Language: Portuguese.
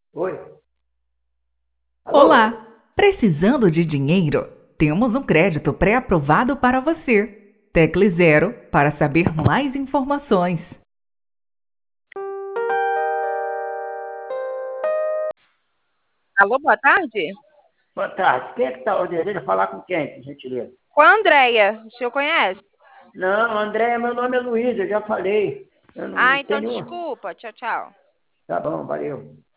Oi. Alô? Olá! Precisando de dinheiro? Temos um crédito pré-aprovado para você. Tecle zero para saber mais informações. Alô, boa tarde? Boa tarde. Quem é que tá? Deseja falar com quem, por gentileza? Com a Andréia, o senhor conhece? Não, André, meu nome é Luiz, eu já falei. Eu não Ah, então tenho. desculpa. Tchau, tchau. Tá bom, valeu.